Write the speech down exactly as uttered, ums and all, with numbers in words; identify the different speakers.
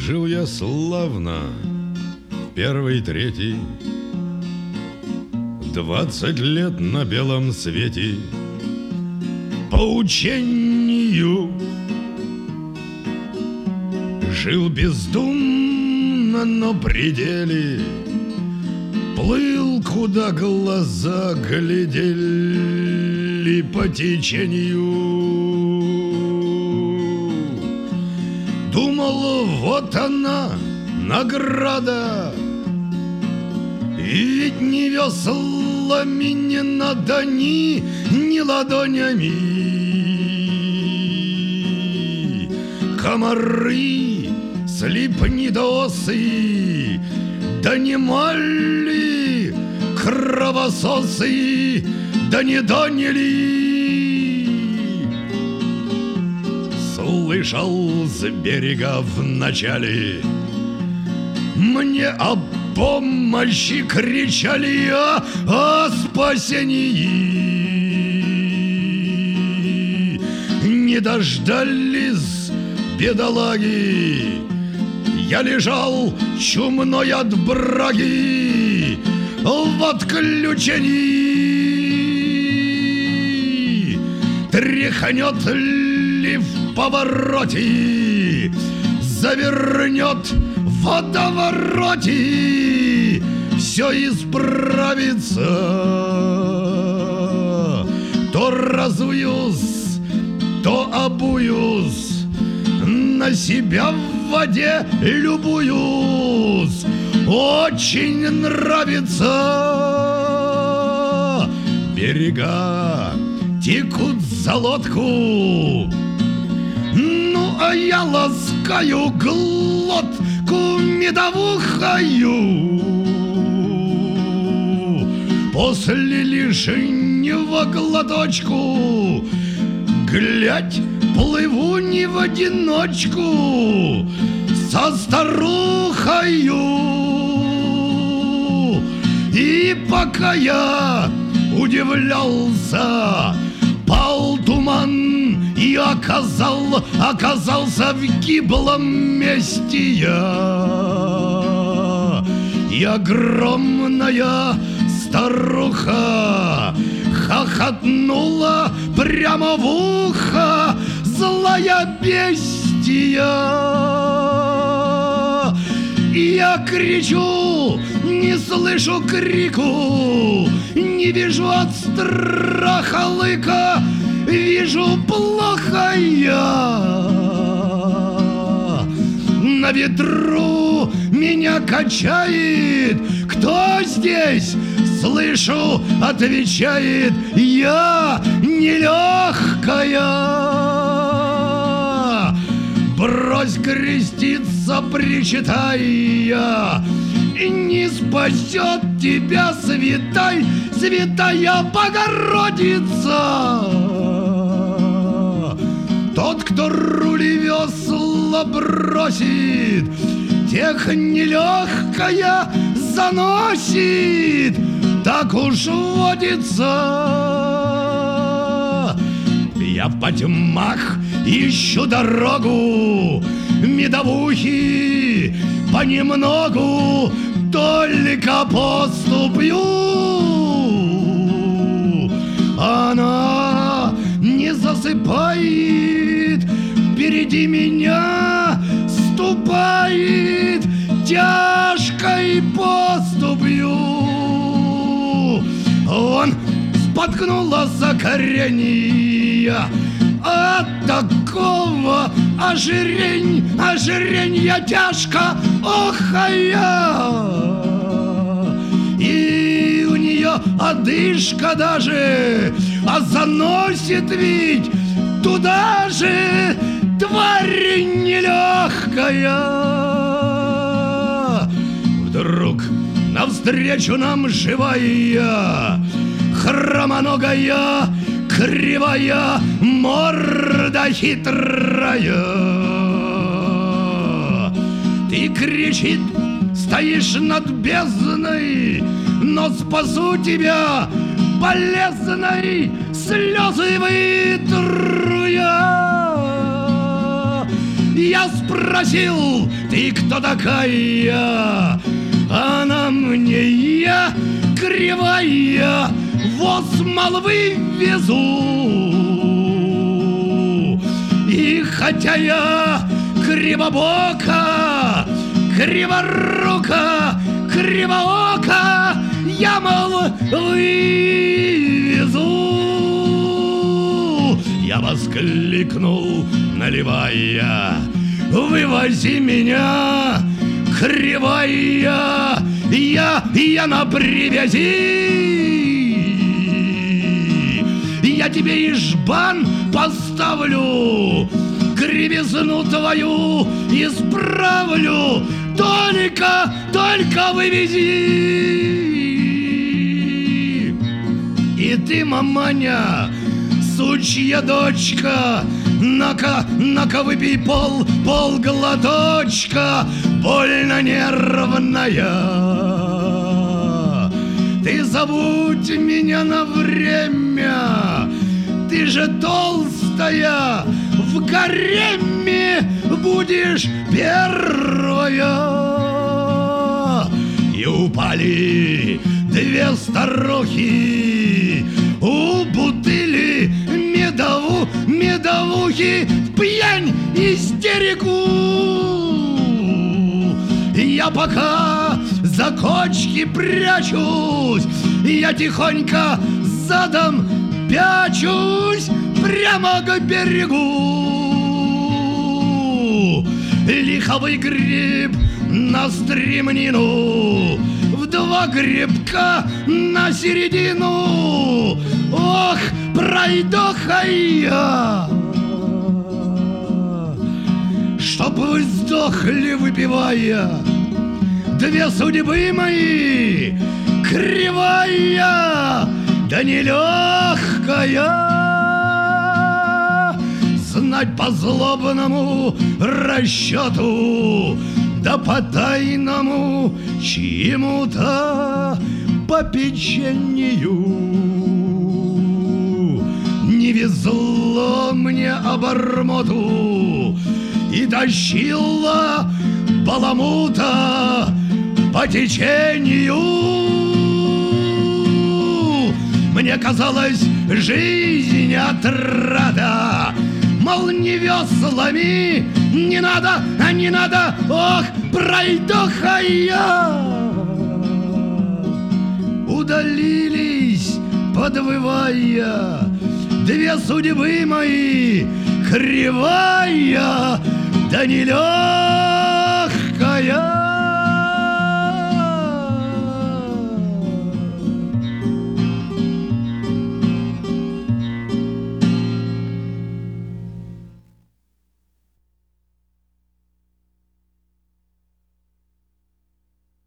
Speaker 1: Жил я славно в первый, третий, двадцать лет на белом свете. По учению жил бездумно, но пределе, плыл, куда глаза глядели по течению. Думал, вот она, награда, и ведь не веслами, не надо ни, ни ладонями. Комары, слепнедосы, да не мали кровососы, да не доняли. Слышал с берега вначале, мне о помощи кричали, о, о спасении. Не дождались бедолаги, я лежал чумной от браги в отключении. Тряхнет ли в повороте, завернет в водовороте, все исправится. То разуюсь, то обуюсь, на себя в воде любуюсь. Очень нравится. Берега текут за лодку, ну а я ласкаю глотку медовухою. После лишнего глоточку, глядь, плыву не в одиночку со старухою. И пока я удивлялся, пал туман, и оказал, оказался в гиблом месте я. И огромная старуха хохотнула прямо в ухо, злая бестия. И я кричу, не слышу крику, не вижу от страха лыка, вижу плохо я. На ветру меня качает, кто здесь? Слышу, отвечает, я нелегкая. Брось креститься, причитая, не спасет тебя святай, святая Богородица. Тот, кто руль и весла бросит, тех нелегкая заносит, так уж водится. Я в потьмах ищу дорогу, медовухи понемногу только поступлю. Она не засыпает, впереди меня ступает тяжкой поступью. Он споткнула за коренья от такого ожирень, ожиренья тяжко охая. И у нее одышка даже, а заносит ведь туда же тварь нелегкая. Вдруг навстречу нам живая, хромоногая, кривая, морда хитрая. Ты, кричит, стоишь над бездной, но спасу тебя полезной, слезы вытру я. Я спасу
Speaker 2: спросил: ты кто такая? Она мне: я кривая, воз молвы везу. И хотя я кривобока, криворука, кривоока, я, мол, вывезу. Я воскликнул, наливая: вывози меня, кривая, я, я на привязи. Я тебе и жбан поставлю, кривизну твою исправлю, только, только вывези. И ты, маманя, сучья дочка, на-ка, на-ка выпей пол, пол глоточка, больно нервная. Ты забудь меня на время, ты же толстая, в гареме будешь первая. И упали две старухи у бутыли медову, медовухи в пьянь истерику. Я пока за кочки прячусь, я тихонько задом пячусь прямо к берегу. Лиховый гриб на стремнину, в два грибка на середину. Ох, пройдоха я, чтоб вы сдохли, выпивая. Две судьбы мои, кривая да нелегкая, знать по злобному расчету, да по тайному чему-то попечению. Не везло мне обормоту, и тащила баламута по течению. Мне казалось, жизнь отрада, мол, не веслами не надо, а не надо, ох, пройдоха я. Удалились, подвывая, две судьбы мои, кривая да нелегкая.